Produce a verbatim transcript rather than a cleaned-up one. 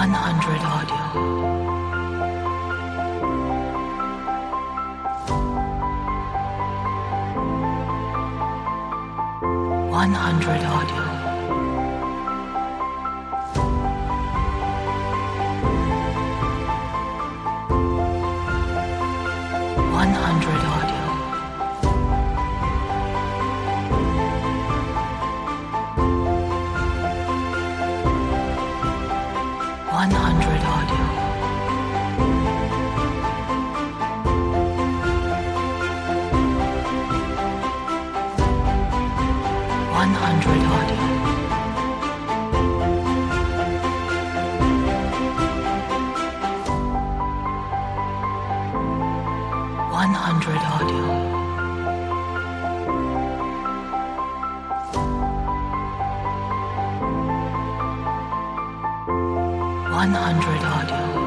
hundred audio. one hundred audio. one hundred audio. one hundred audio. one hundred audio. one hundred audio. one hundred audio.